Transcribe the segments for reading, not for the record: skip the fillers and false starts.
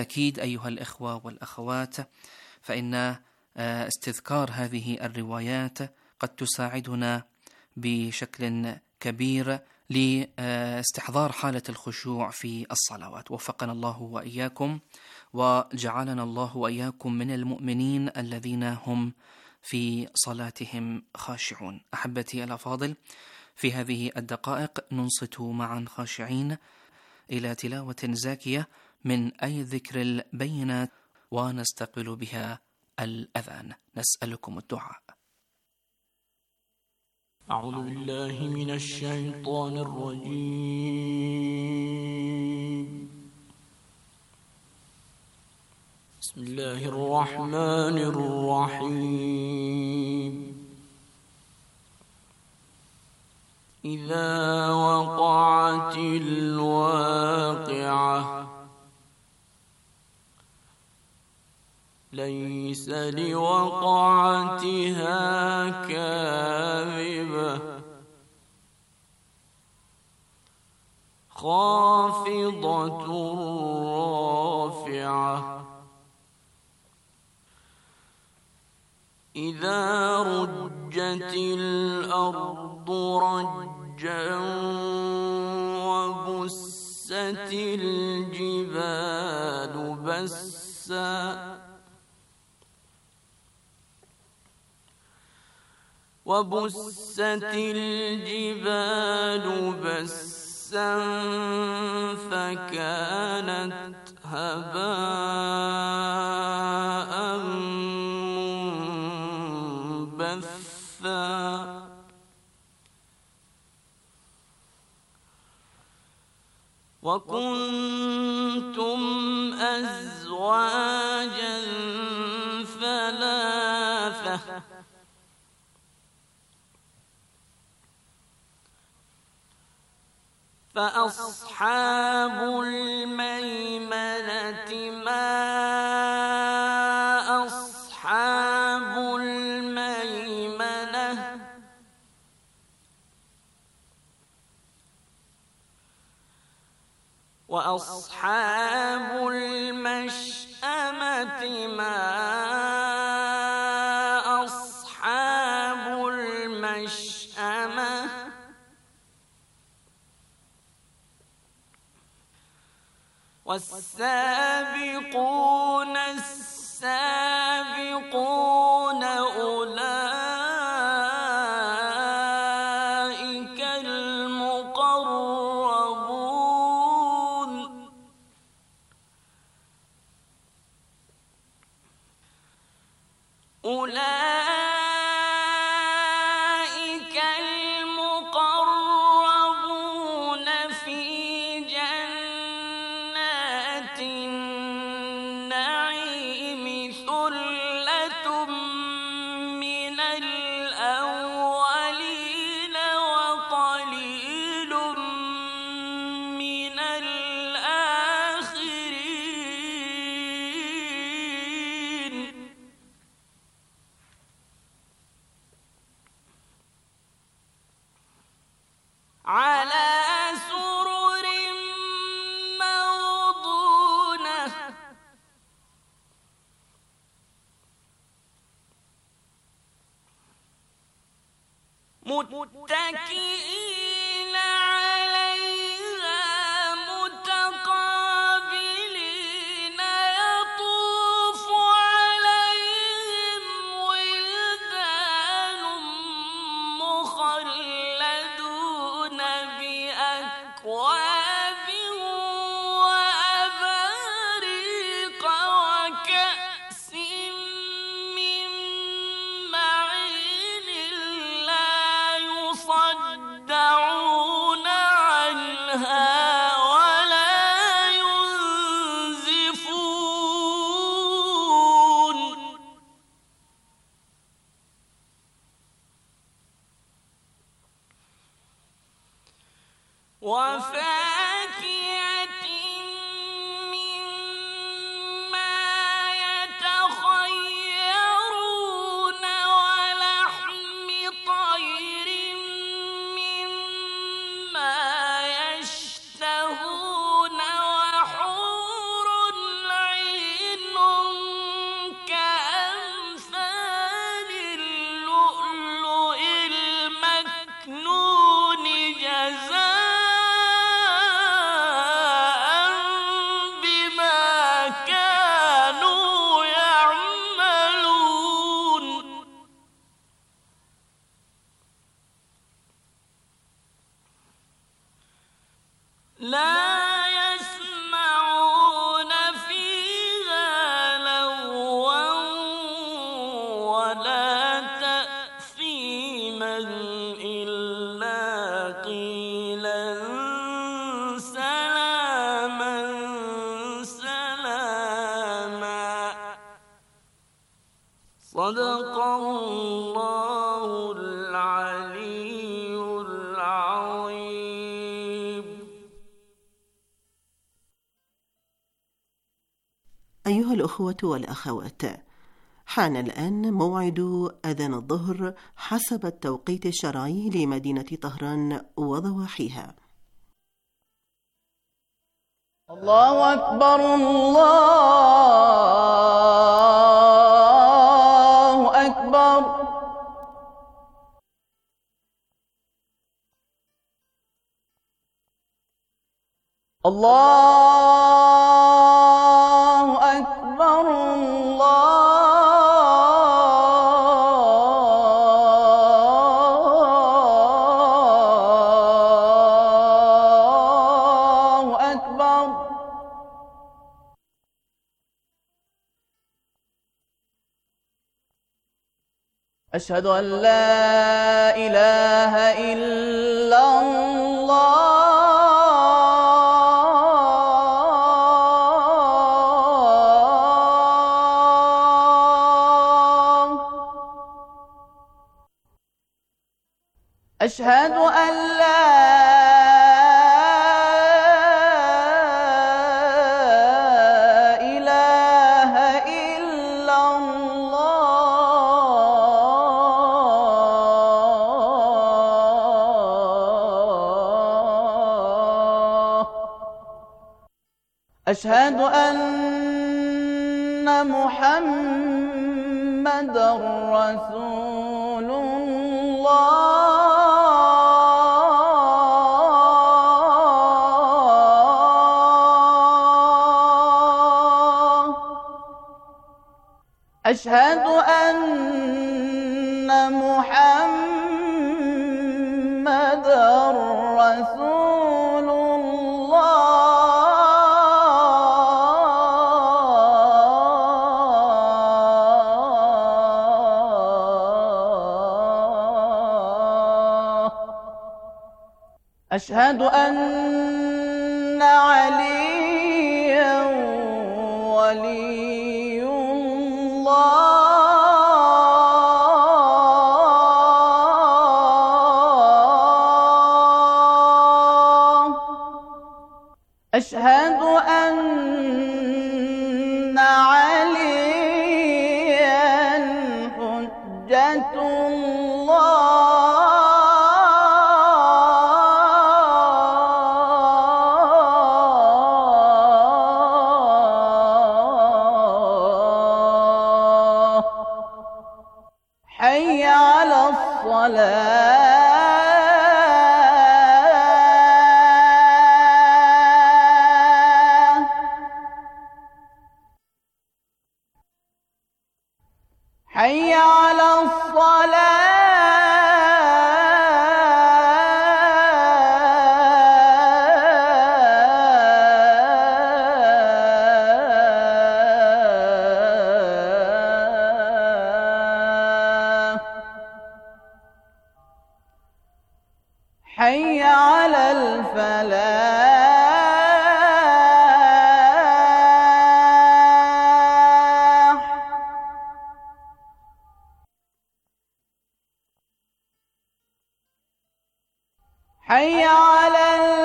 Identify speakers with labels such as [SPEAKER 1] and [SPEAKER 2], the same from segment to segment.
[SPEAKER 1] أكيد أيها الإخوة والأخوات، فإن استذكار هذه الروايات قد تساعدنا بشكل كبير لاستحضار حالة الخشوع في الصلوات. وفقنا الله وإياكم، وجعلنا الله وإياكم من المؤمنين الذين هم في صلاتهم خاشعون. أحبتي الأفاضل، في هذه الدقائق ننصت معا خاشعين إلى تلاوة زاكية من أي ذكر البينات، ونستقبل بها الأذان. نسألكم الدعاء.
[SPEAKER 2] أعوذ بالله من الشيطان الرجيم. بسم الله الرحمن الرحيم. إذا وقعت الواقعة ليس لوقعتها كاذبة خافضة رافعة إذا رجت الأرض رجا وبست الجبال بسا فكانت هباء منبثا وكنتم أزواجا ثلاثة فأصحاب الميمنة ما أصحاب الميمنة وأصحاب المشأمة ما أصحاب المشأمة والسابقون السابقون أولئك المقربون أولئك المقربون في جنات النعيم ثلة من الأولين وقليل من الآخرين على سرر موضونة متكئين عليها متقابلين يطوف عليهم ولدان مخلدون بأكواب وأباريق وكأس من معين لا يصدعون صدق الله العلي العظيم.
[SPEAKER 3] أيها الأخوة والأخوات، حان الآن موعد أذان الظهر حسب التوقيت الشرعي لمدينة طهران وضواحيها.
[SPEAKER 4] الله أكبر الله أكبر. الله أكبر الله أكبر. أشهد أن لا إله إلا الله. أشهد أن لا إله إلا الله. أشهد أن محمدًا رسول الله. أشهد أن محمدًا رسول الله. أشهد أن عليا ولي الله. أشهد أن عليا حجة الله. حي على الصلاة. حي على الصلاة. حي على الفلاح. حي على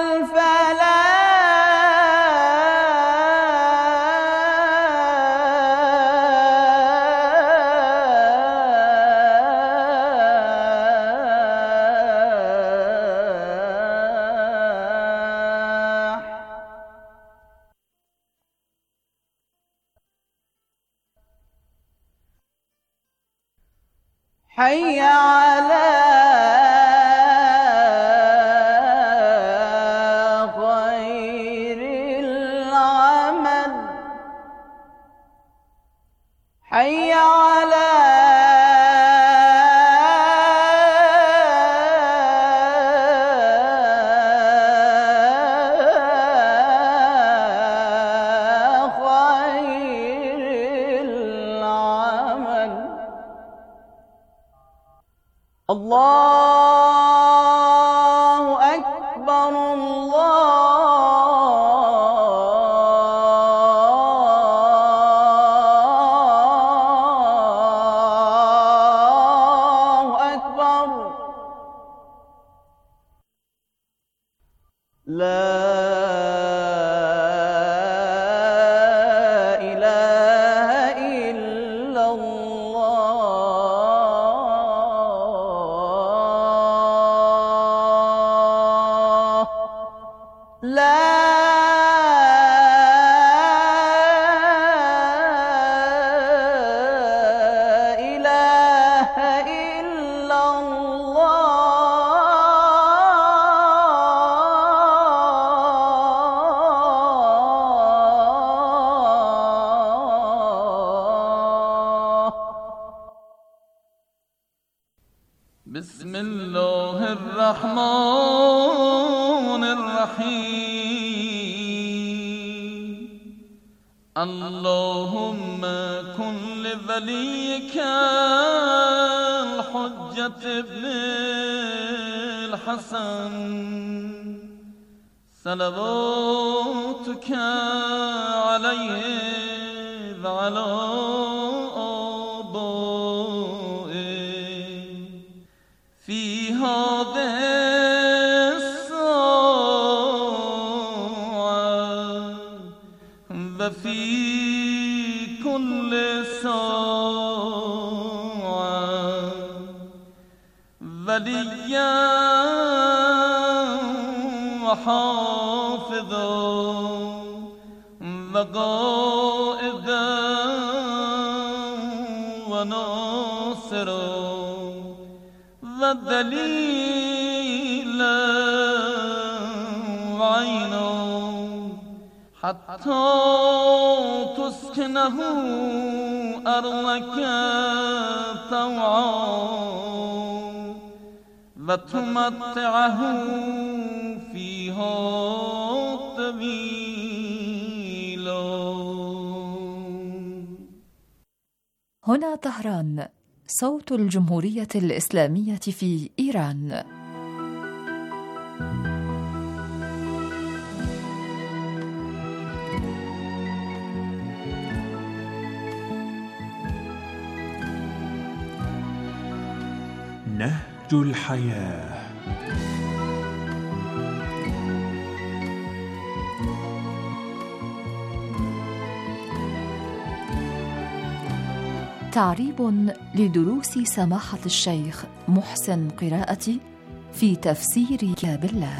[SPEAKER 4] الفلاح. حي على خير العمل. حي على خير العمل. الله أكبر الله
[SPEAKER 5] بسم الله الرحمن الرحيم اللهم كن لوليك الحجة ابن الحسن صلواتك عليه وعلى آبائه في هذه الساعة وفي كل ساعة وليا وحافظا وقائدا وناصرا ودليلا وعينا حتى تسكنه أرضك طوعا وتمتعه فيها طويلا.
[SPEAKER 6] هنا طهران، صوت الجمهورية الإسلامية في إيران.
[SPEAKER 7] نهج الحياة.
[SPEAKER 6] تعريب لدروس سماحة الشيخ محسن قراءتي في تفسير كتاب الله.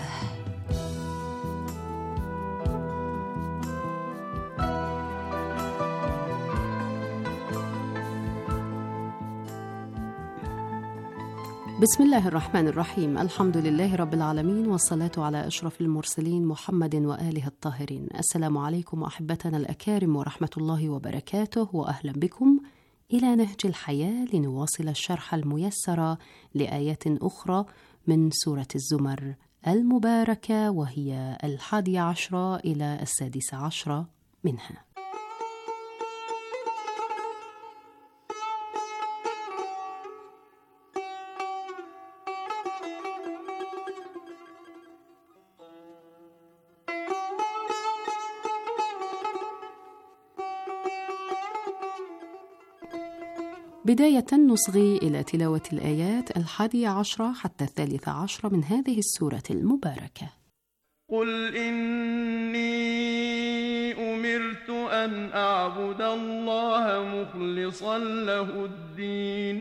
[SPEAKER 8] بسم الله الرحمن الرحيم. الحمد لله رب العالمين، والصلاة على أشرف المرسلين محمد وآله الطاهرين. السلام عليكم أحبتنا الأكارم ورحمة الله وبركاته، وأهلا بكم إلى نهج الحياة لنواصل الشرح الميسر لآيات أخرى من سورة الزمر المباركة، وهي 11 إلى 16 منها. بداية نصغي إلى تلاوة الآيات 11 حتى 13 من هذه السورة المباركة.
[SPEAKER 5] قل إني أمرت أن أعبد الله مخلصا له الدين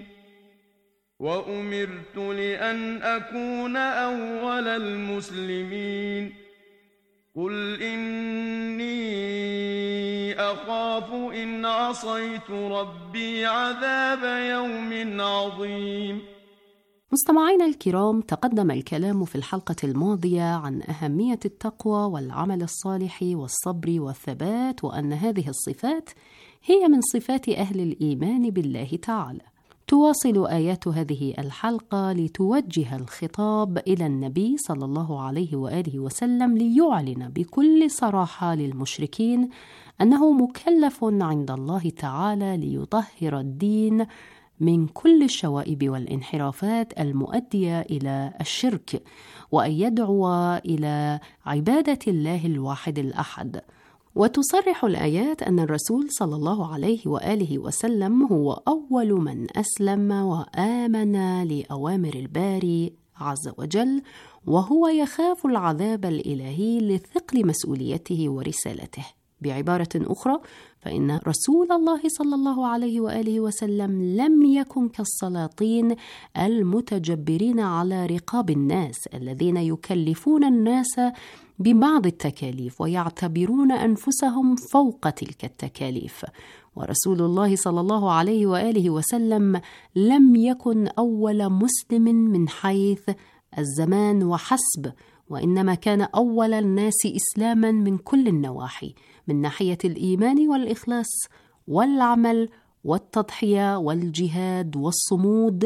[SPEAKER 5] وأمرت لأن أكون أول المسلمين قل إني أخاف إن عصيت ربي عذاب يوم عظيم.
[SPEAKER 8] مستمعينا الكرام، تقدم الكلام في الحلقة الماضية عن أهمية التقوى والعمل الصالح والصبر والثبات، وأن هذه الصفات هي من صفات أهل الإيمان بالله تعالى. تواصل آيات هذه الحلقة لتوجه الخطاب إلى النبي صلى الله عليه وآله وسلم ليعلن بكل صراحة للمشركين أنه مكلف عند الله تعالى ليطهر الدين من كل الشوائب والانحرافات المؤدية إلى الشرك، وأن يدعو إلى عبادة الله الواحد الأحد. وتصرح الآيات أن الرسول صلى الله عليه وآله وسلم هو أول من أسلم وآمن لأوامر الباري عز وجل، وهو يخاف العذاب الإلهي لثقل مسؤوليته ورسالته. بعبارة أخرى، فإن رسول الله صلى الله عليه وآله وسلم لم يكن كالسلاطين المتجبرين على رقاب الناس الذين يكلفون الناس ببعض التكاليف ويعتبرون أنفسهم فوق تلك التكاليف. ورسول الله صلى الله عليه وآله وسلم لم يكن أول مسلم من حيث الزمان وحسب، وإنما كان أول الناس إسلاما من كل النواحي، من ناحية الإيمان والإخلاص والعمل والتضحية والجهاد والصمود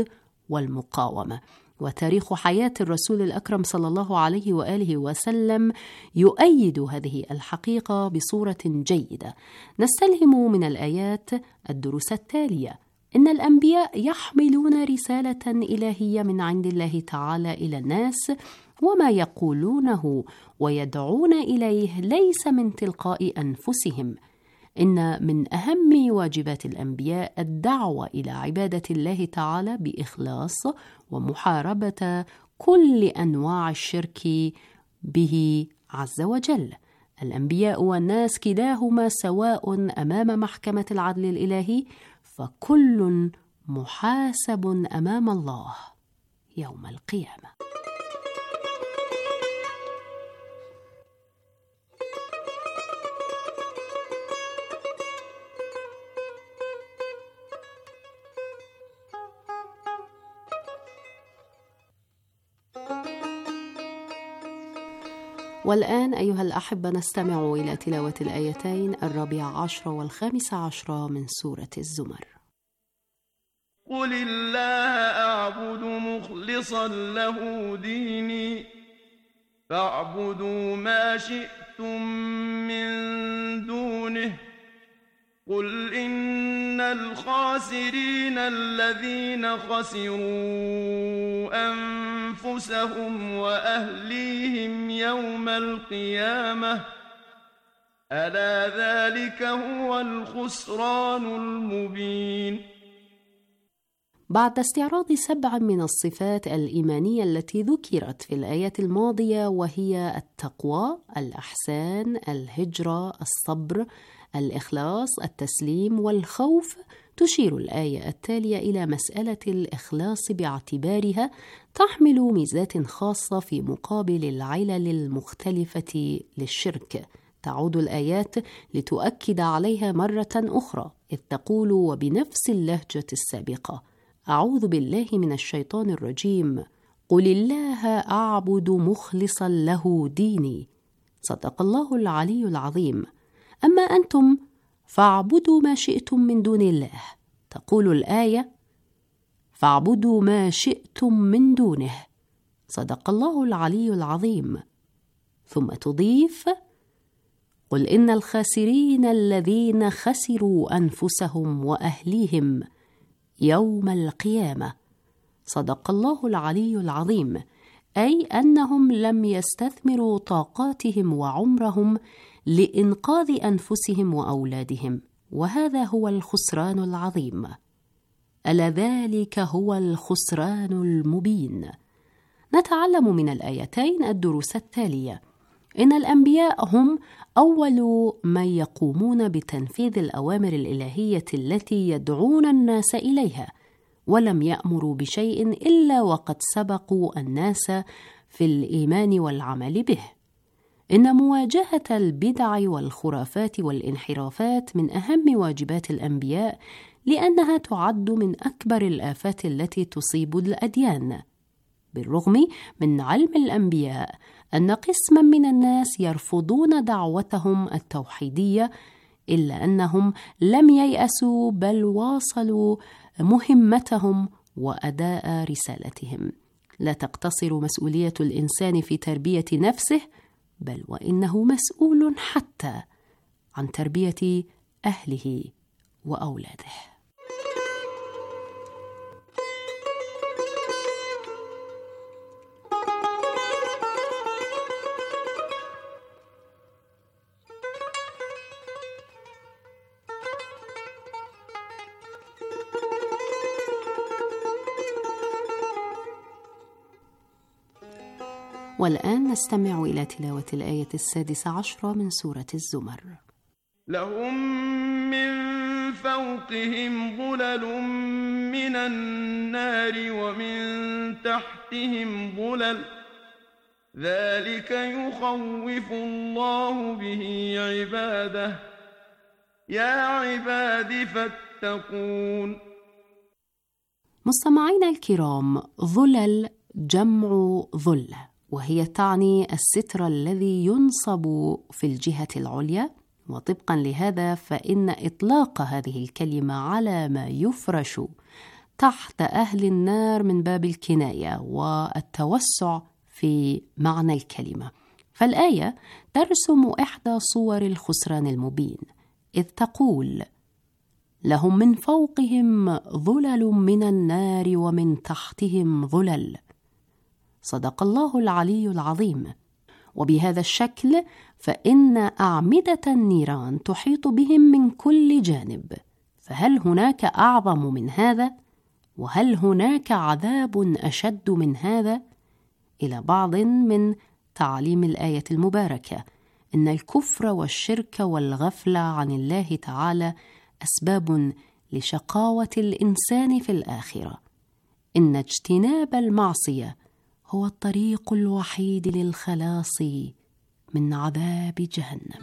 [SPEAKER 8] والمقاومة. وتاريخ حياة الرسول الأكرم صلى الله عليه وآله وسلم يؤيد هذه الحقيقة بصورة جيدة. نستلهم من الآيات الدروس التالية: إن الأنبياء يحملون رسالة إلهية من عند الله تعالى إلى الناس، وما يقولونه ويدعون إليه ليس من تلقاء أنفسهم. إن من أهم واجبات الأنبياء الدعوة إلى عبادة الله تعالى بإخلاص ومحاربة كل أنواع الشرك به عز وجل. الأنبياء والناس كلاهما سواء أمام محكمة العدل الإلهي، فكل محاسب أمام الله يوم القيامة. والآن أيها الأحبة نستمع إلى تلاوة الآيتين 14 و15 من سورة الزمر.
[SPEAKER 5] قل الله أعبد مخلصا له ديني فاعبدوا ما شئتم من دونه قل إن الخاسرين الذين خسروا أنفسهم وأهليهم يوم القيامة ألا ذلك هو الخسران المبين.
[SPEAKER 8] بعد استعراض 7 من الصفات الإيمانية التي ذكرت في الآيات الماضية، وهي التقوى، الإحسان، الهجرة، الصبر، الإخلاص، التسليم والخوف، تشير الآية التالية إلى مسألة الإخلاص باعتبارها تحمل ميزات خاصة في مقابل العلل المختلفة للشرك. تعود الآيات لتؤكد عليها مرة أخرى، إذ تقول وبنفس اللهجة السابقة: أعوذ بالله من الشيطان الرجيم، قل الله أعبد مخلصا له ديني. صدق الله العلي العظيم. أما أنتم فاعبدوا ما شئتم من دون الله. تقول الآية: فاعبدوا ما شئتم من دونه. صدق الله العلي العظيم. ثم تضيف: قل إن الخاسرين الذين خسروا أنفسهم وأهليهم يوم القيامة. صدق الله العلي العظيم، أي أنهم لم يستثمروا طاقاتهم وعمرهم لإنقاذ أنفسهم وأولادهم، وهذا هو الخسران العظيم. ألا ذلك هو الخسران المبين. نتعلم من الآيتين الدروس التالية: إن الأنبياء هم أول من يقومون بتنفيذ الأوامر الإلهية التي يدعون الناس إليها، ولم يأمروا بشيء إلا وقد سبقوا الناس في الإيمان والعمل به. إن مواجهة البدع والخرافات والانحرافات من أهم واجبات الأنبياء، لأنها تعد من أكبر الآفات التي تصيب الأديان. بالرغم من علم الأنبياء أن قسما من الناس يرفضون دعوتهم التوحيدية، إلا أنهم لم ييأسوا بل واصلوا مهمتهم وأداء رسالتهم. لا تقتصر مسؤولية الإنسان في تربية نفسه، بل وإنه مسؤول حتى عن تربية أهله وأولاده. والآن نستمع إلى تلاوة الآية 16 من سورة الزمر.
[SPEAKER 5] لهم من فوقهم ظلل من النار ومن تحتهم ظلل ذلك يخوف الله به عباده يا عباد فاتقون.
[SPEAKER 8] مستمعينا الكرام، ظلل جمع ظلة، وهي تعني الستر الذي ينصب في الجهة العليا، وطبقا لهذا فإن إطلاق هذه الكلمة على ما يفرش تحت أهل النار من باب الكناية والتوسع في معنى الكلمة. فالآية ترسم إحدى صور الخسران المبين، إذ تقول: لهم من فوقهم ظلل من النار ومن تحتهم ظلل. صدق الله العلي العظيم. وبهذا الشكل فإن أعمدة النيران تحيط بهم من كل جانب، فهل هناك أعظم من هذا؟ وهل هناك عذاب أشد من هذا؟ إلى بعض من تعليم الآية المباركة إن الكفر والشرك والغفلة عن الله تعالى أسباب لشقاوة الإنسان في الآخرة. إن اجتناب المعصية هو الطريق الوحيد للخلاص من عذاب جهنم.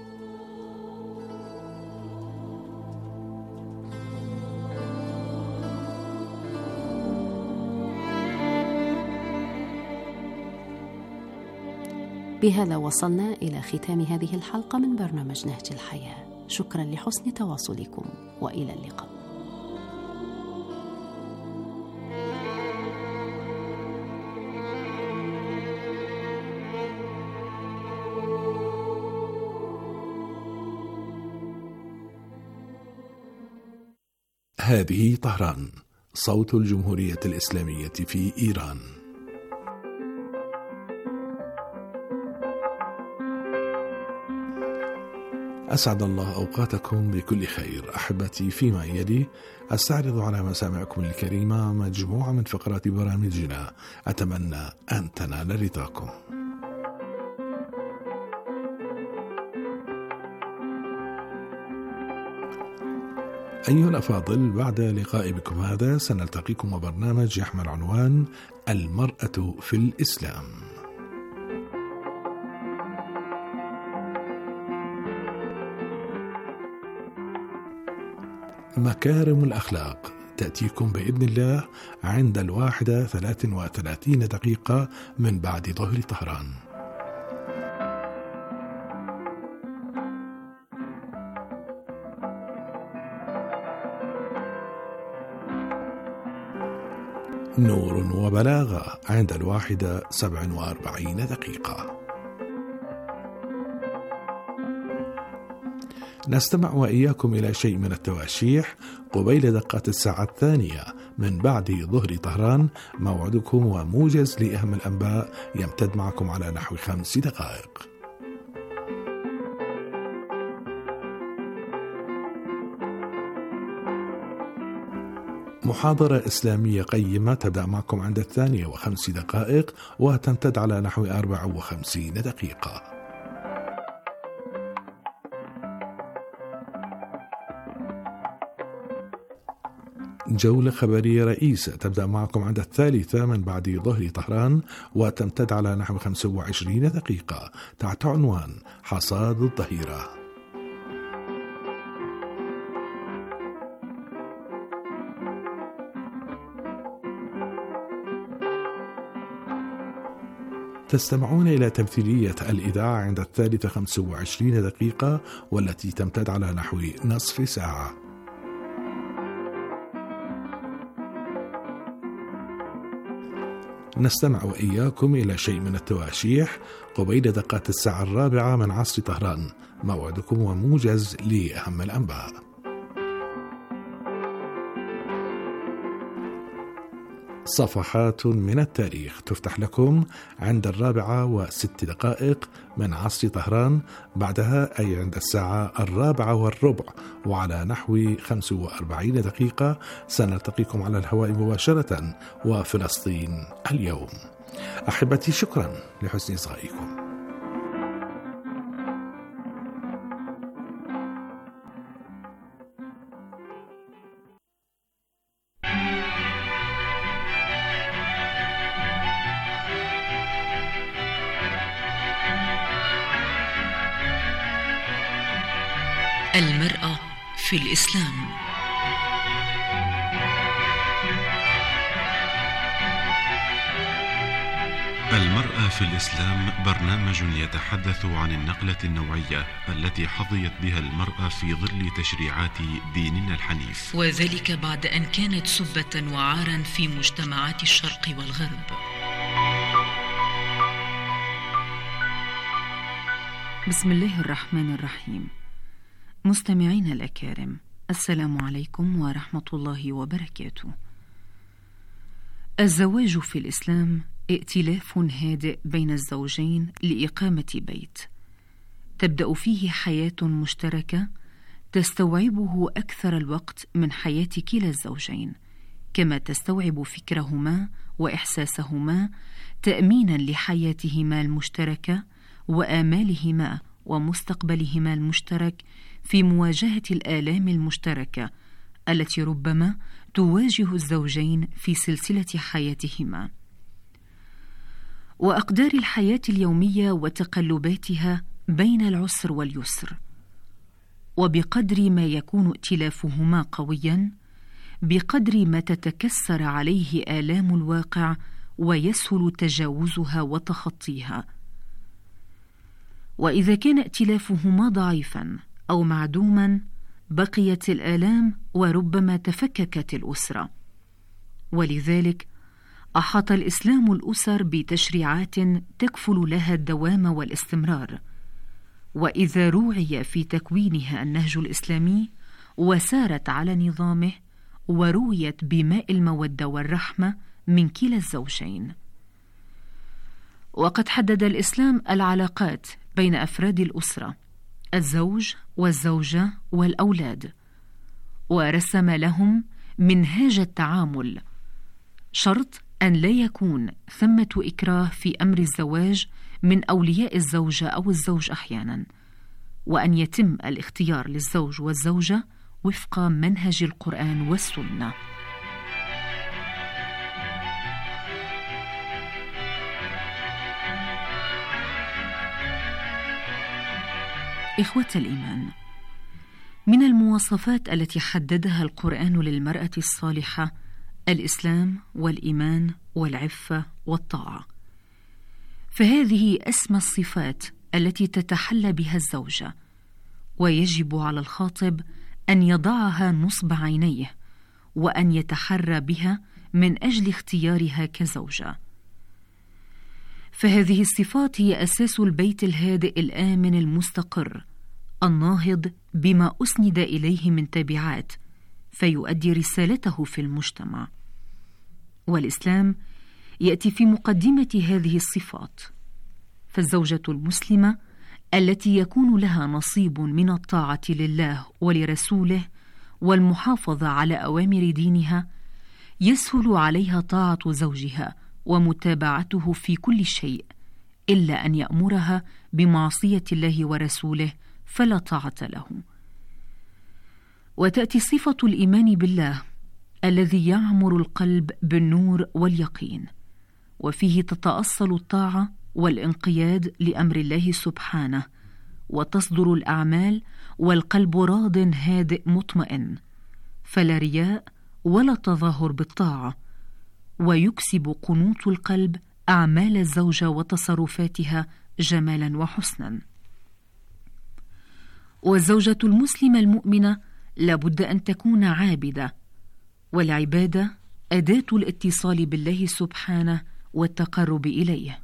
[SPEAKER 8] بهذا وصلنا إلى ختام هذه الحلقة من برنامج نهج الحياة. شكرا لحسن تواصلكم وإلى اللقاء.
[SPEAKER 7] هذه طهران، صوت الجمهورية الإسلامية في إيران. أسعد الله أوقاتكم بكل خير. أحبتي، فيما يلي أستعرض على مسامعكم الكريمة مجموعة من فقرات برامجنا، أتمنى أن تنال رضاكم. أيها الأفاضل، بعد لقاء بكم هذا سنلتقيكم وبرنامج يحمل عنوان المرأة في الإسلام. مكارم الأخلاق تأتيكم بإذن الله عند 1:33 دقيقة من بعد ظهر طهران. نور وبلاغة عند 1:47 دقيقة. نستمع وإياكم إلى شيء من التواشيح قبيل دقات الساعة 2 من بعد ظهر طهران. موعدكم وموجز لأهم الأنباء يمتد معكم على نحو 5 دقائق. محاضرة إسلامية قيمة تبدأ معكم عند 2:05 دقائق وتمتد على نحو 54 دقيقة. جولة خبرية رئيسة تبدأ معكم عند 3 من بعد ظهر طهران وتمتد على نحو 25 دقيقة تحت عنوان حصاد الظهيرة. تستمعون إلى تمثيلية الإذاعة عند 3:25 دقيقة والتي تمتد على نحو نصف ساعة. نستمع وإياكم إلى شيء من التواشيح قبيل دقات الساعة 4 من عصر طهران. موعدكم وموجز لأهم الأنباء. صفحات من التاريخ تفتح لكم عند 4:06 دقائق من عصر طهران. بعدها أي عند الساعة 4:15 وعلى نحو 45 دقيقة سنلتقيكم على الهواء مباشرة وفلسطين اليوم. أحبتي، شكرا لحسن إصغائكم.
[SPEAKER 9] المرأة في الإسلام.
[SPEAKER 10] المرأة في الإسلام برنامج يتحدث عن النقلة النوعية التي حظيت بها المرأة في ظل تشريعات ديننا الحنيف،
[SPEAKER 9] وذلك بعد أن كانت سبة وعارا في مجتمعات الشرق والغرب. بسم الله الرحمن الرحيم. مستمعين الأكارم، السلام عليكم ورحمة الله وبركاته. الزواج في الإسلام ائتلاف هادئ بين الزوجين لإقامة بيت تبدأ فيه حياة مشتركة تستوعبه أكثر الوقت من حياة كلا الزوجين، كما تستوعب فكرهما وإحساسهما تأمينا لحياتهما المشتركة وآمالهما ومستقبلهما المشترك في مواجهة الآلام المشتركة التي ربما تواجه الزوجين في سلسلة حياتهما. وأقدار الحياة اليومية وتقلباتها بين العسر واليسر، وبقدر ما يكون ائتلافهما قويا بقدر ما تتكسر عليه آلام الواقع ويسهل تجاوزها وتخطيها. وإذا كان ائتلافهما ضعيفا أو معدوما بقيت الآلام وربما تفككت الأسرة. ولذلك أحاط الإسلام الأسر بتشريعات تكفل لها الدوام والاستمرار، وإذا روعي في تكوينها النهج الإسلامي وسارت على نظامه ورويت بماء المودة والرحمة من كلا الزوجين. وقد حدد الإسلام العلاقات بين أفراد الأسرة، الزوج والزوجة والأولاد، ورسم لهم منهاج التعامل، شرط أن لا يكون ثمة إكراه في أمر الزواج من أولياء الزوجة أو الزوج أحيانا، وأن يتم الاختيار للزوج والزوجة وفق منهج القرآن والسنة. إخوة الإيمان، من المواصفات التي حددها القرآن للمرأة الصالحة الإسلام والإيمان والعفة والطاعة، فهذه أسمى الصفات التي تتحلى بها الزوجة، ويجب على الخاطب أن يضعها نصب عينيه وأن يتحرى بها من أجل اختيارها كزوجة. فهذه الصفات هي أساس البيت الهادئ الآمن المستقر الناهض بما أسند إليه من تبعات فيؤدي رسالته في المجتمع. والإسلام يأتي في مقدمة هذه الصفات، فالزوجة المسلمة التي يكون لها نصيب من الطاعة لله ولرسوله والمحافظة على أوامر دينها يسهل عليها طاعة زوجها ومتابعته في كل شيء، إلا أن يأمرها بمعصية الله ورسوله فلا طاعة له. وتأتي صفة الإيمان بالله الذي يعمر القلب بالنور واليقين، وفيه تتأصل الطاعة والانقياد لأمر الله سبحانه، وتصدر الأعمال والقلب راض هادئ مطمئن، فلا رياء ولا تظاهر بالطاعة، ويكسب قنوط القلب أعمال الزوجة وتصرفاتها جمالا وحسنا. والزوجة المسلمة المؤمنة لابد أن تكون عابدة، والعبادة أداة الاتصال بالله سبحانه والتقرب إليه.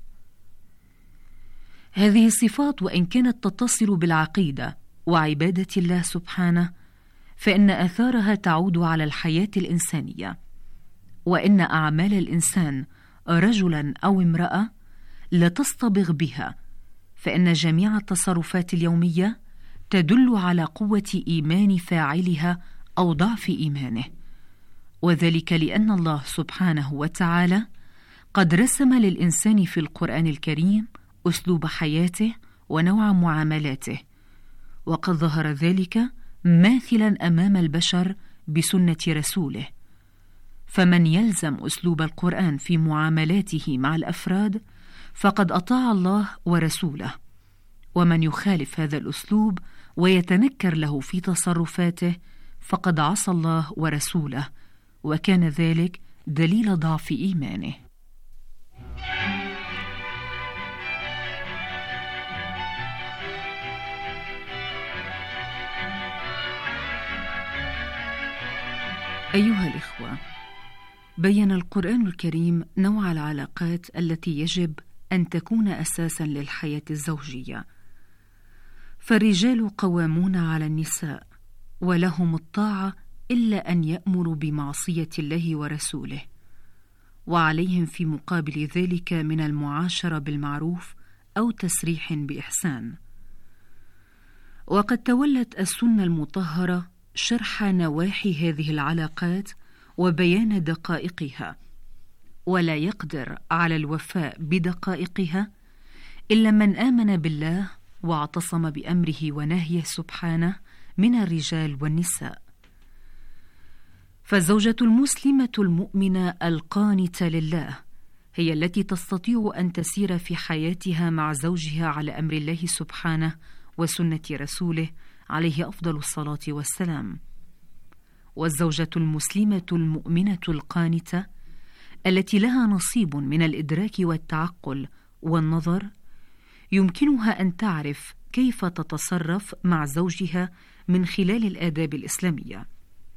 [SPEAKER 9] هذه الصفات وإن كانت تتصل بالعقيدة وعبادة الله سبحانه، فإن آثارها تعود على الحياة الإنسانية، وإن أعمال الإنسان رجلا أو امرأة لا تصطبغ بها، فإن جميع التصرفات اليومية تدل على قوة إيمان فاعلها أو ضعف إيمانه، وذلك لأن الله سبحانه وتعالى قد رسم للإنسان في القرآن الكريم أسلوب حياته ونوع معاملاته، وقد ظهر ذلك ماثلا أمام البشر بسنة رسوله. فمن يلزم أسلوب القرآن في معاملاته مع الأفراد فقد أطاع الله ورسوله، ومن يخالف هذا الأسلوب ويتنكر له في تصرفاته فقد عصى الله ورسوله، وكان ذلك دليل ضعف إيمانه. أيها الإخوة، بيّن القرآن الكريم نوع العلاقات التي يجب أن تكون أساساً للحياة الزوجية. فالرجال قوامون على النساء، ولهم الطاعة إلا أن يأمروا بمعصية الله ورسوله، وعليهم في مقابل ذلك من المعاشرة بالمعروف أو تسريح بإحسان. وقد تولت السنة المطهرة شرح نواحي هذه العلاقات وبيان دقائقها، ولا يقدر على الوفاء بدقائقها إلا من آمن بالله واعتصم بأمره ونهيه سبحانه من الرجال والنساء. فالزوجة المسلمة المؤمنة القانتة لله هي التي تستطيع أن تسير في حياتها مع زوجها على أمر الله سبحانه وسنة رسوله عليه أفضل الصلاة والسلام. والزوجة المسلمة المؤمنة القانتة التي لها نصيب من الإدراك والتعقل والنظر يمكنها أن تعرف كيف تتصرف مع زوجها من خلال الآداب الإسلامية.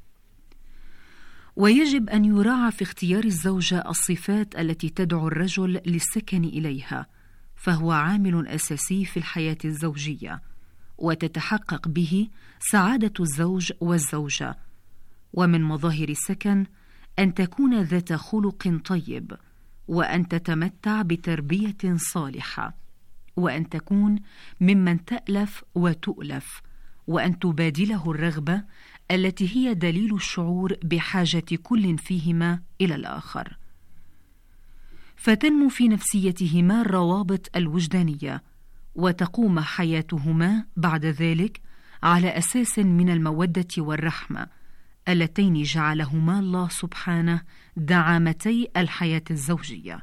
[SPEAKER 9] ويجب أن يراعى في اختيار الزوجة الصفات التي تدعو الرجل للسكن إليها، فهو عامل أساسي في الحياة الزوجية، وتتحقق به سعادة الزوج والزوجة. ومن مظاهر السكن أن تكون ذات خلق طيب، وأن تتمتع بتربية صالحة، وأن تكون ممن تألف وتؤلف، وأن تبادله الرغبة التي هي دليل الشعور بحاجة كل فيهما إلى الآخر، فتنمو في نفسيتهما الروابط الوجدانية، وتقوم حياتهما بعد ذلك على أساس من المودة والرحمة اللتين جعلهما الله سبحانه دعامتي الحياة الزوجية.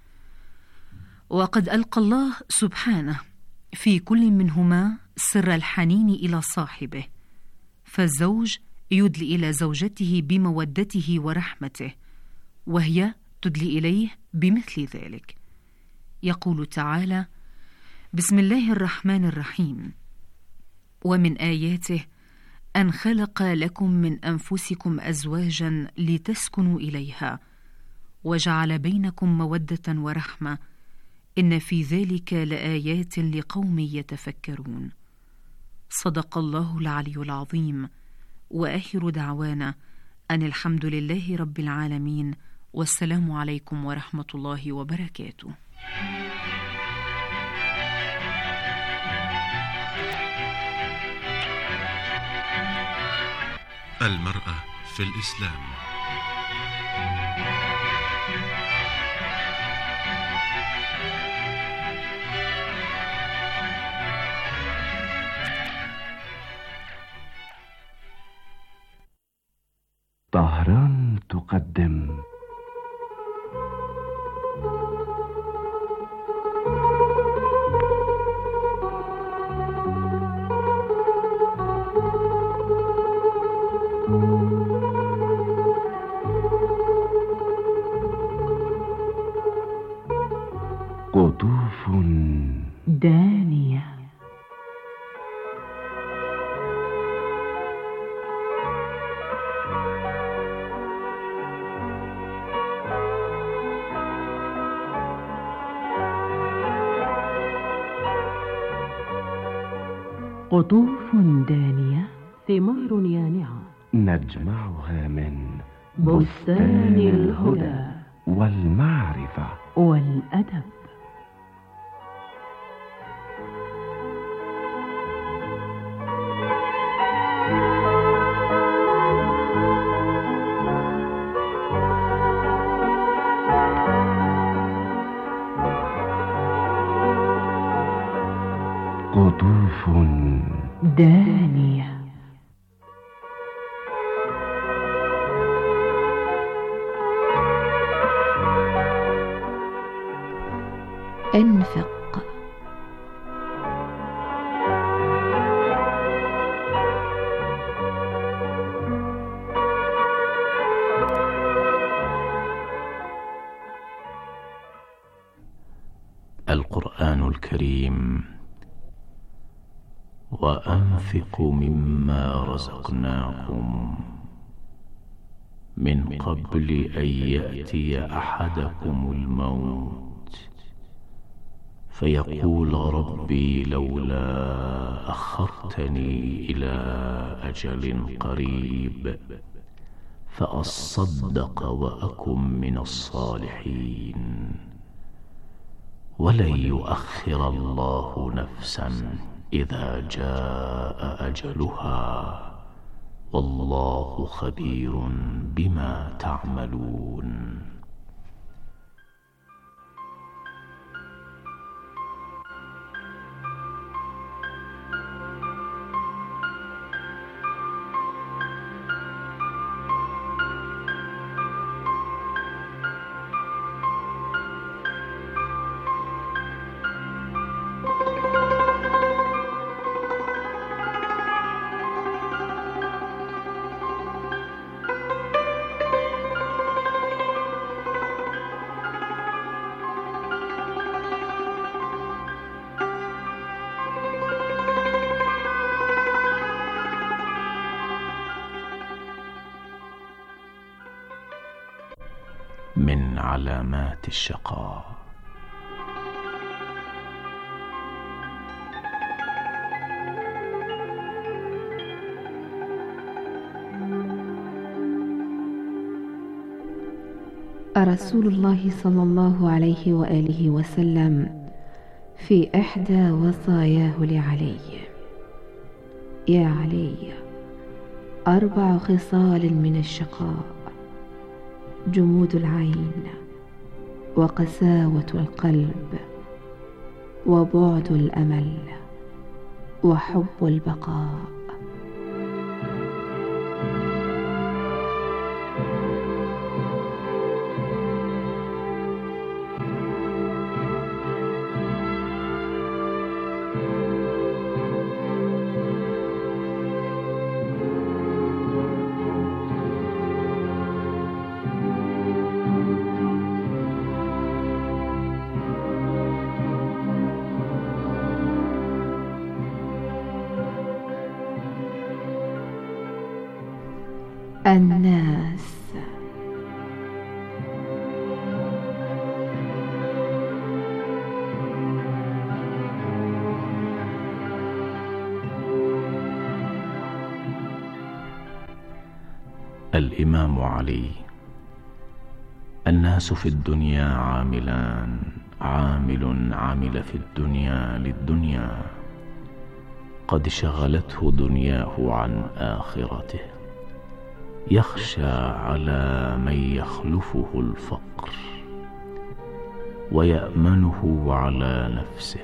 [SPEAKER 9] وقد ألقى الله سبحانه في كل منهما سر الحنين إلى صاحبه، فالزوج يدلي إلى زوجته بمودته ورحمته، وهي تدلي إليه بمثل ذلك. يقول تعالى: بسم الله الرحمن الرحيم: ومن آياته أن خلق لكم من أنفسكم أزواجا لتسكنوا إليها وجعل بينكم مودة ورحمة إن في ذلك لآيات لقوم يتفكرون. صدق الله العلي العظيم. وآخر دعوانا أن الحمد لله رب العالمين، والسلام عليكم ورحمة الله وبركاته.
[SPEAKER 10] المرأة في الإسلام.
[SPEAKER 11] طهران تقدم قطوف دانية. قطوف دانية، ثمار يانعة نجمعها من بستان الهدى والمعرفة والأدب. قطوف دانية.
[SPEAKER 6] انفق.
[SPEAKER 12] القرآن الكريم: وأنفقوا مما رزقناكم من قبل أن يأتي أحدكم الموت فيقول ربي لولا أخرتني إلى أجل قريب فأصدق وأكن من الصالحين، ولن يؤخر الله نفسا إذا جاء أجلها، والله خبير بما تعملون. من علامات الشقاء
[SPEAKER 13] رسول الله صلى الله عليه وآله وسلم في إحدى وصاياه لعلي: يا علي، 4 خصال من الشقاء: جمود العين، وقساوة القلب، وبعد الأمل، وحب البقاء. الناس.
[SPEAKER 12] الإمام علي: الناس في الدنيا عاملان: عامل عمل في الدنيا للدنيا قد شغلته دنياه عن آخرته، يخشى على من يخلفه الفقر، ويأمنه على نفسه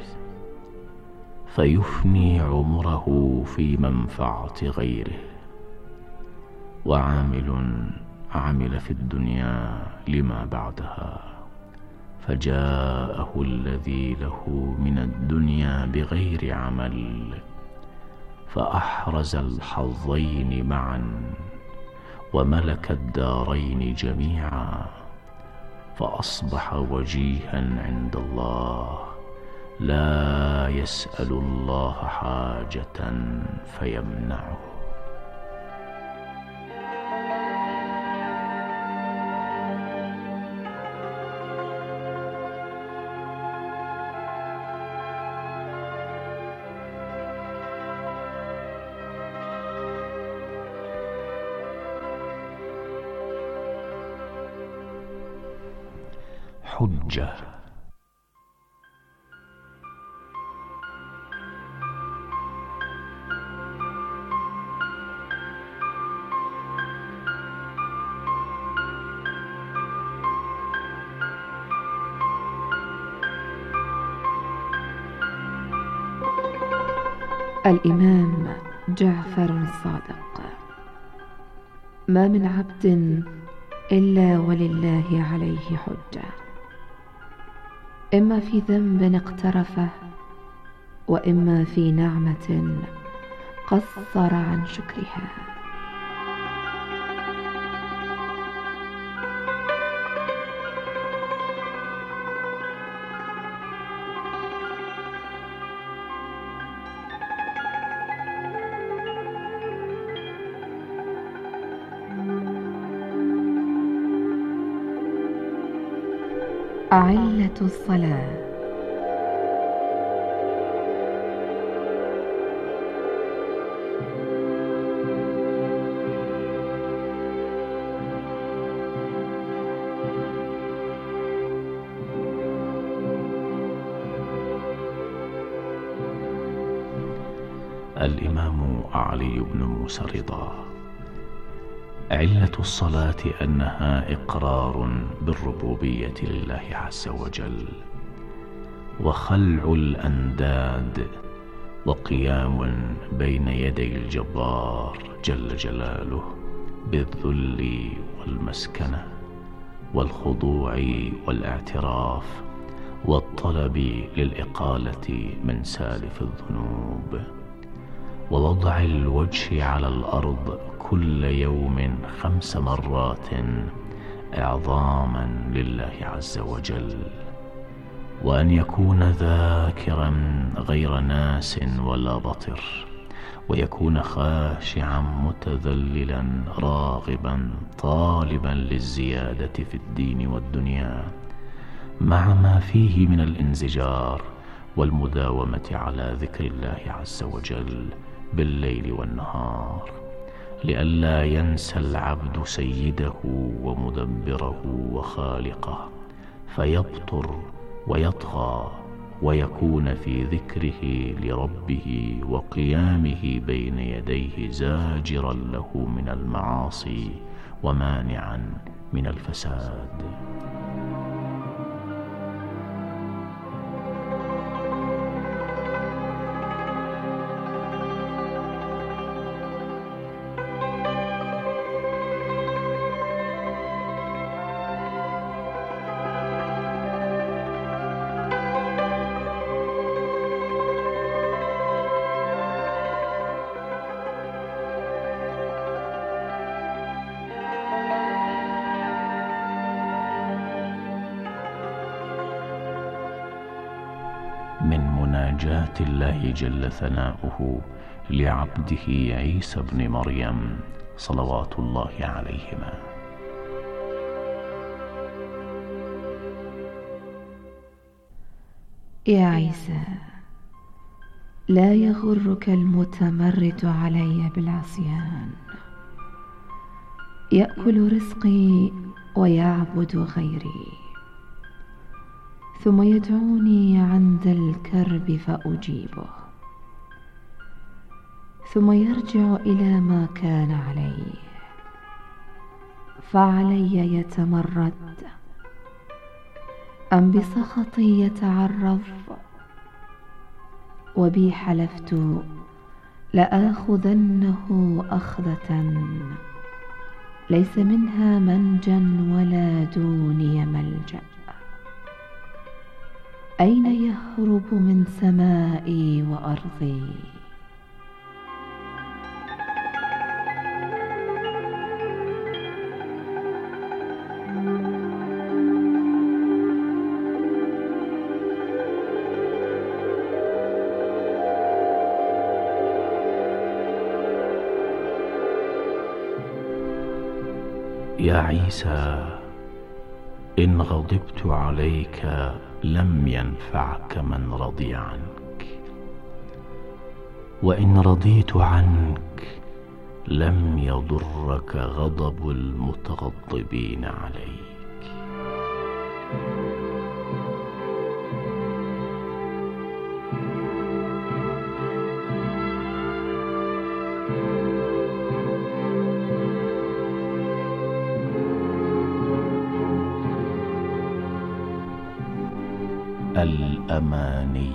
[SPEAKER 12] فيفني عمره في منفعة غيره. وعامل عمل في الدنيا لما بعدها فجاءه الذي له من الدنيا بغير عمل فأحرز الحظين معا وملك الدارين جميعا، فأصبح وجيها عند الله لا يسأل الله حاجة فيمنعه. حجة.
[SPEAKER 13] الإمام جعفر الصادق: ما من عبد إلا ولله عليه حجة، إما في ذنب اقترفه، وإما في نعمة قصر عن شكرها. علة الصلاة.
[SPEAKER 12] الإمام علي بن موسى رضا: علة الصلاة أنها إقرار بالربوبية لله عز وجل، وخلع الأنداد، وقيام بين يدي الجبار جل جلاله بالذل والمسكنة والخضوع والاعتراف والطلب للإقالة من سالف الذنوب، ووضع الوجه على الأرض كل يوم 5 مرات إعظاما لله عز وجل، وأن يكون ذاكرا غير ناس ولا بطر، ويكون خاشعا متذللا راغبا طالبا للزيادة في الدين والدنيا، مع ما فيه من الانزجار والمداومة على ذكر الله عز وجل بالليل والنهار، لئلا ينسى العبد سيده ومدبره وخالقه فيبطر ويطغى، ويكون في ذكره لربه وقيامه بين يديه زاجرا له من المعاصي ومانعا من الفساد. من مناجاة الله جل ثناؤه لعبده عيسى بن مريم صلوات الله عليهما:
[SPEAKER 13] يا عيسى، لا يغرك المتمرد علي بالعصيان، يأكل رزقي ويعبد غيري، ثم يدعوني عند الكرب فأجيبه، ثم يرجع إلى ما كان عليه، فعلي يتمرد أم بسخطي يتعرض؟ وبي حلفت لآخذنه أخذة ليس منها منجا ولا دوني ملجأ. أين يهرب من سمائي وأرضي؟
[SPEAKER 12] يا عيسى، إن غضبت عليك لم ينفعك من رضي عنك، وإن رضيت عنك لم يضرك غضب المتغضبين عليك. الأماني.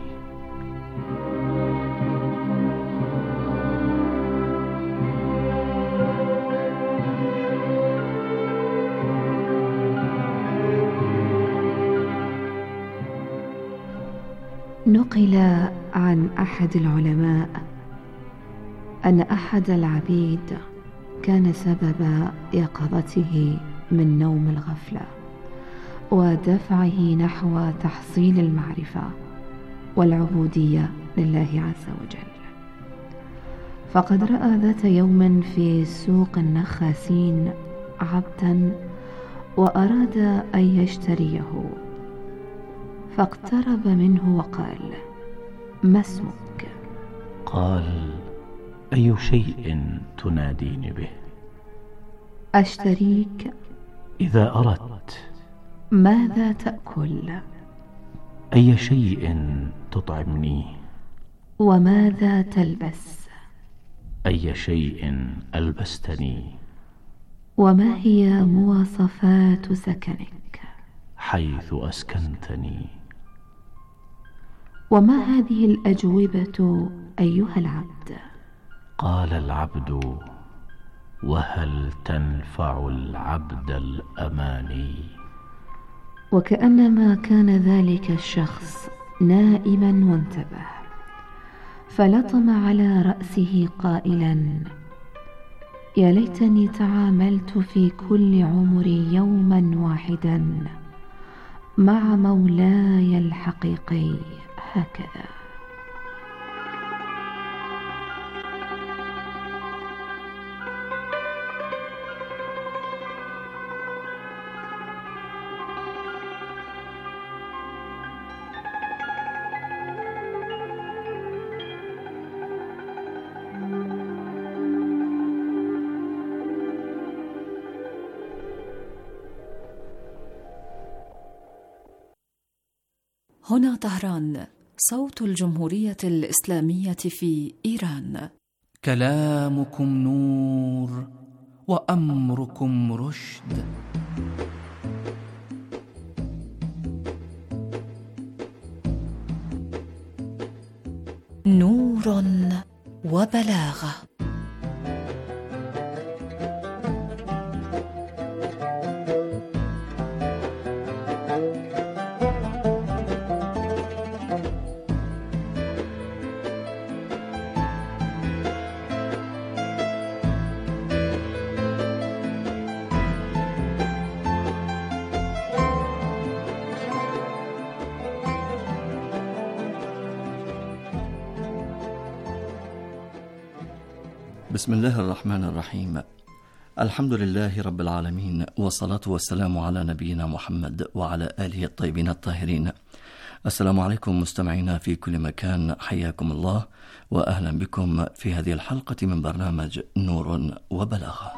[SPEAKER 13] نقل عن أحد العلماء أن أحد العبيد كان سبب يقظته من نوم الغفلة ودفعه نحو تحصيل المعرفة والعبودية لله عز وجل. فقد رأى ذات يوم في سوق النخاسين عبدا وأراد أن يشتريه، فاقترب منه وقال: ما اسمك؟
[SPEAKER 12] قال: أي شيء تناديني به؟
[SPEAKER 13] أشتريك
[SPEAKER 12] إذا أردت.
[SPEAKER 13] ماذا تأكل؟
[SPEAKER 12] أي شيء تطعمني؟
[SPEAKER 13] وماذا تلبس؟
[SPEAKER 12] أي شيء ألبستني؟
[SPEAKER 13] وما هي مواصفات سكنك؟
[SPEAKER 12] حيث أسكنتني.
[SPEAKER 13] وما هذه الأجوبة أيها العبد؟
[SPEAKER 12] قال العبد: وهل تنفع العبد الأماني؟
[SPEAKER 13] وكأنما كان ذلك الشخص نائما منتبه، فلطم على رأسه قائلا: يا ليتني تعاملت في كل عمري يوما واحدا مع مولاي الحقيقي هكذا.
[SPEAKER 6] هنا طهران، صوت الجمهورية الإسلامية في إيران.
[SPEAKER 1] كلامكم نور وأمركم رشد.
[SPEAKER 6] نور وبلاغة.
[SPEAKER 14] بسم الله الرحمن الرحيم. الحمد لله رب العالمين، والصلاة والسلام على نبينا محمد وعلى آله الطيبين الطاهرين. السلام عليكم مستمعينا في كل مكان، حياكم الله وأهلا بكم في هذه الحلقة من برنامج نور وبلاغة.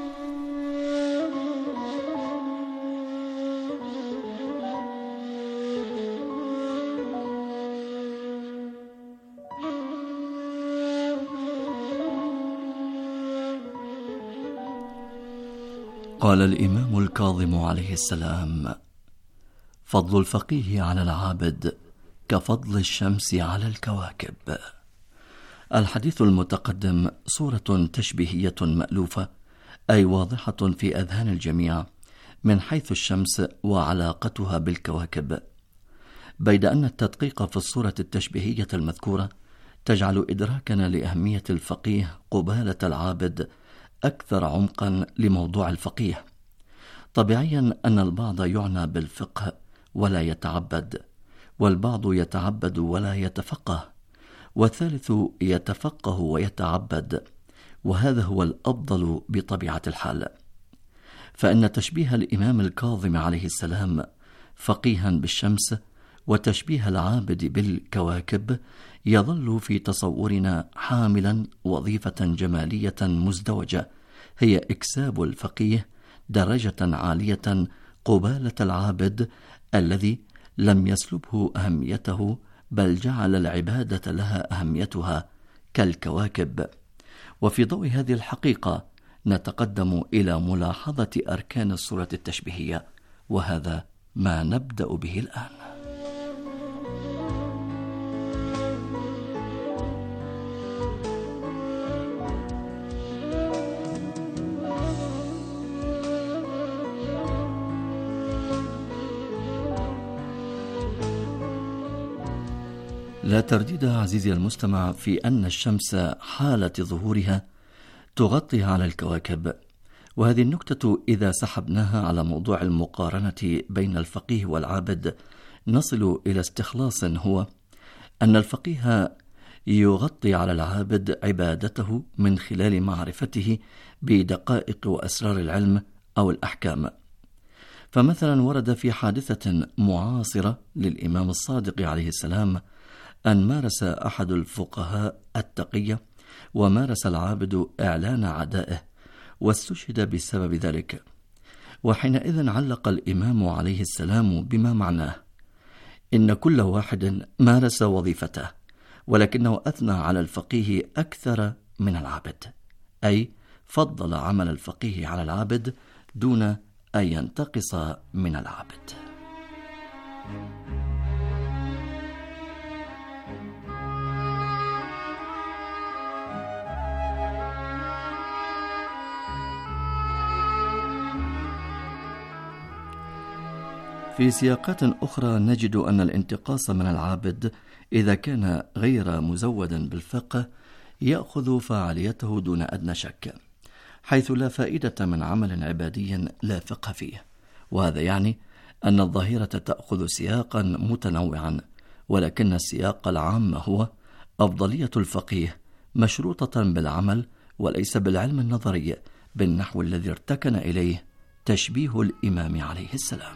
[SPEAKER 14] قال الإمام الكاظم عليه السلام: فضل الفقيه على العابد كفضل الشمس على الكواكب. الحديث المتقدم صورة تشبيهية مألوفة، أي واضحة في أذهان الجميع من حيث الشمس وعلاقتها بالكواكب، بيد أن التدقيق في الصورة التشبيهية المذكورة تجعل إدراكنا لأهمية الفقيه قبالة العابد أكثر عمقا لموضوع الفقيه. طبيعيا أن البعض يعنى بالفقه ولا يتعبد، والبعض يتعبد ولا يتفقه، والثالث يتفقه ويتعبد، وهذا هو الأفضل بطبيعة الحال. فإن تشبيه الإمام الكاظم عليه السلام فقيها بالشمس وتشبيه العابد بالكواكب يظل في تصورنا حاملا وظيفة جمالية مزدوجة، هي إكساب الفقيه درجة عالية قبالة العابد الذي لم يسلبه أهميته، بل جعل العبادة لها أهميتها كالكواكب. وفي ضوء هذه الحقيقة نتقدم إلى ملاحظة أركان الصورة التشبيهية، وهذا ما نبدأ به الآن. لا ترديد عزيزي المستمع في أن الشمس حالة ظهورها تغطي على الكواكب، وهذه النكتة إذا سحبناها على موضوع المقارنة بين الفقيه والعابد نصل إلى استخلاص، هو أن الفقيه يغطي على العابد عبادته من خلال معرفته بدقائق وأسرار العلم أو الأحكام، فمثلا ورد في حادثة معاصرة للإمام الصادق عليه السلام أن مارس أحد الفقهاء التقية ومارس العابد إعلان عدائه واستشهد بسبب ذلك. وحينئذ علق الإمام عليه السلام بما معناه: إن كل واحد مارس وظيفته، ولكنه أثنى على الفقيه أكثر من العابد، أي فضل عمل الفقيه على العابد دون أن ينتقص من العابد. في سياقات أخرى نجد أن الانتقاص من العابد إذا كان غير مزودا بالفقه يأخذ فاعليته دون أدنى شك، حيث لا فائدة من عمل عبادي لا فقه فيه، وهذا يعني أن الظاهرة تأخذ سياقا متنوعا، ولكن السياق العام هو أفضلية الفقيه مشروطة بالعمل وليس بالعلم النظري بالنحو الذي ارتكن إليه تشبيه الإمام عليه السلام.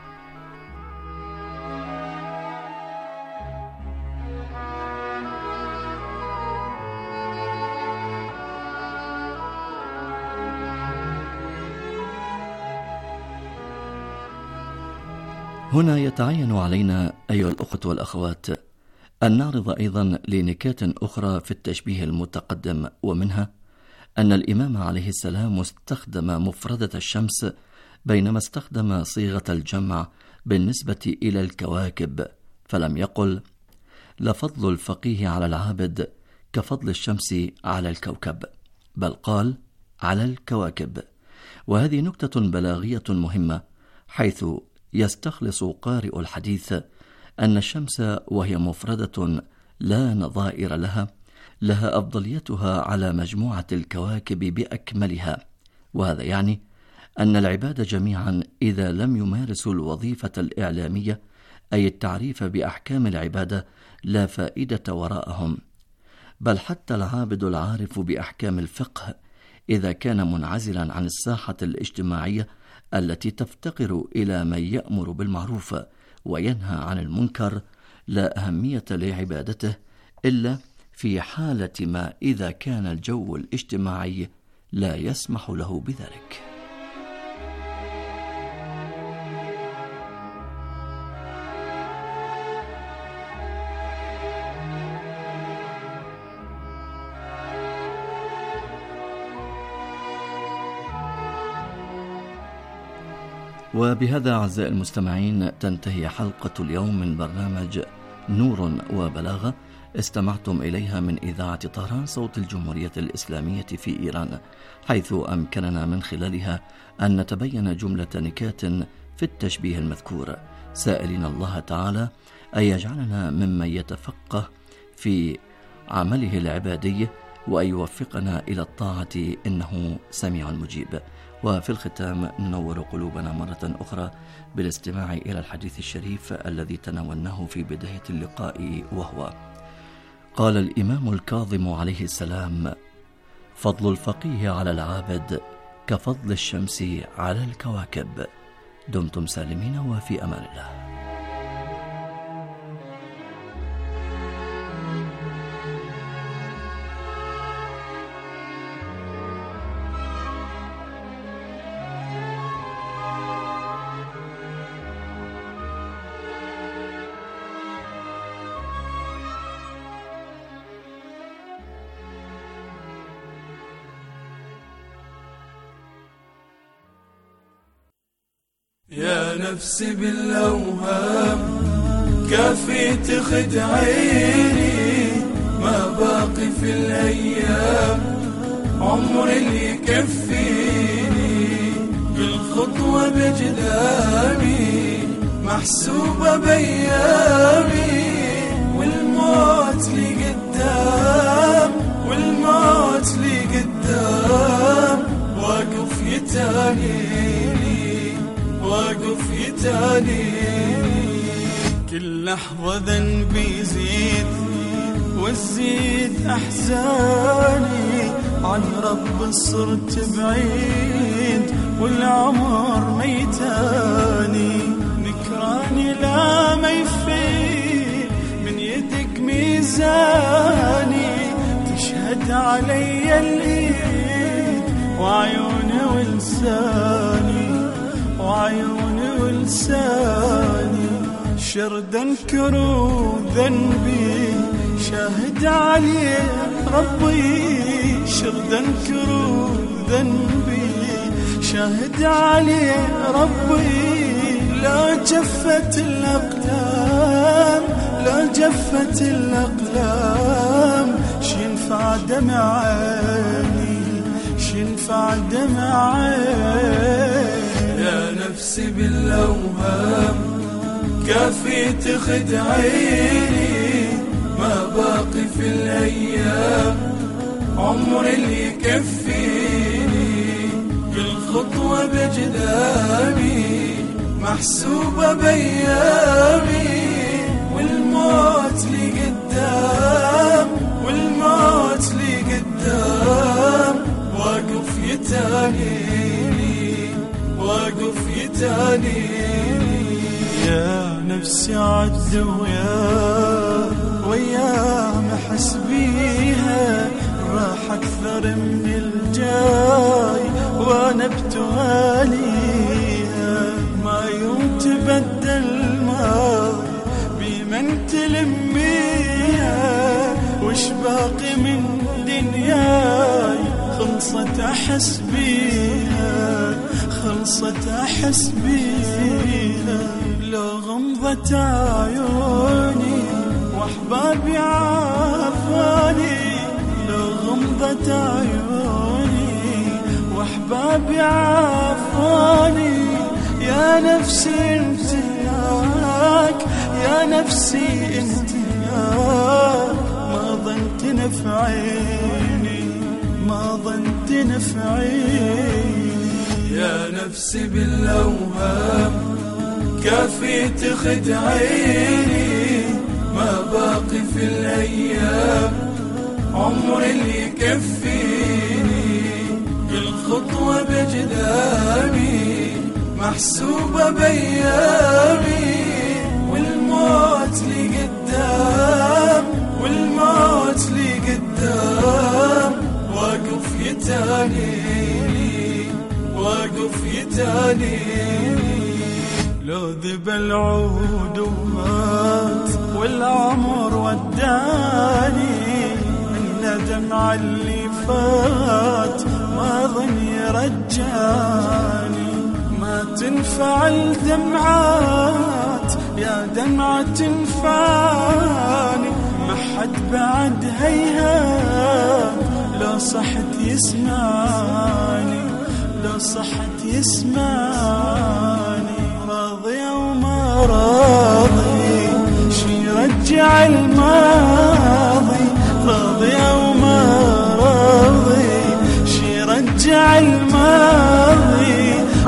[SPEAKER 14] هنا يتعين علينا أيها الأخوة والأخوات أن نعرض أيضا لنكات أخرى في التشبيه المتقدم، ومنها أن الإمام عليه السلام استخدم مفردة الشمس بينما استخدم صيغة الجمع بالنسبة إلى الكواكب، فلم يقل لفضل الفقيه على العابد كفضل الشمس على الكوكب، بل قال على الكواكب. وهذه نكتة بلاغية مهمة، حيث يستخلص قارئ الحديث أن الشمس وهي مفردة لا نظائر لها أفضليتها على مجموعة الكواكب بأكملها، وهذا يعني أن العباد جميعا إذا لم يمارسوا الوظيفة الإعلامية أي التعريف بأحكام العبادة لا فائدة وراءهم، بل حتى العابد العارف بأحكام الفقه إذا كان منعزلا عن الساحة الاجتماعية التي تفتقر إلى من يأمر بالمعروف وينهى عن المنكر لا أهمية لعبادته إلا في حالة ما إذا كان الجو الاجتماعي لا يسمح له بذلك. وبهذا أعزائي المستمعين تنتهي حلقة اليوم من برنامج نور وبلاغة استمعتم إليها من إذاعة طهران صوت الجمهورية الإسلامية في إيران، حيث أمكننا من خلالها أن نتبين جملة نكات في التشبيه المذكور، سائلين الله تعالى أن يجعلنا ممن يتفقه في عمله العبادي وأن يوفقنا إلى الطاعة إنه سميع مجيب. وفي الختام ننور قلوبنا مرة أخرى بالاستماع إلى الحديث الشريف الذي تناولناه في بداية اللقاء، وهو قال الإمام الكاظم عليه السلام: فضل الفقيه على العابد كفضل الشمس على الكواكب. دمتم سالمين وفي أمان الله.
[SPEAKER 15] يا نفسي بالأوهام كافي تخدعيني، ما باقي في الأيام عمر اللي يكفيني، كل خطوة بجدامي محسوبة بأيامي، والموت لي قدام والموت لي قدام، واقف يتانيني واقف يتانيني، كل لحظة ذنبي يزيد وتزيد أحزاني، عن رب صرت بعيد والعمر ميتاني. علي الإيد وعيوني ولساني وعيوني ولساني شرد انكر ذنبي شاهد علي ربي شرد انكر ذنبي شاهد علي ربي لا جفت الأقلام لا جفت الأقلام شينفع دمع عيني شينفع دمع عيني
[SPEAKER 16] يا نفسي بالأوهام كافي تخدعيني ما باقي في الأيام عمر اللي يكفيني كل خطوة بجدامي محسوبة بأيامي والموت لي قدام والموت لي قدام واقف يتانيني واقف يتانيني
[SPEAKER 15] يا نفسي عد ويا محس بيها راح أكثر من الجاي وأنا بتواليها ما يوم تبدل الماضي بمن تلميها وش باقي من دنياي خلصت أحس بيها خلصت أحس بيها لو غمضت عيوني وأحبابي عافاني لو غمضت عيوني وأحبابي عافاني يا نفسي انت ياك يا نفسي انت ياك ما ظنت نفعيني ما ظنت نفعيني
[SPEAKER 16] يا نفسي بالأوهام كافي تخدعيني ما باقي في الأيام عمر اللي يكفيني كل خطوة بجدامي محسوبة بأيامي والموت لي قدام والموت لي قدام واقف يتانيني واقف يتانيني لو ذب العود ومات والعمر وداني الندم على اللي فات ما ظن يرجاني ما تنفع الدمعات يا دمعة تنفعني ما حد بعد هيهات لو صحت يسمعني لو صحت يسمعني راضي وما راضي شي يرجع الماضي راضي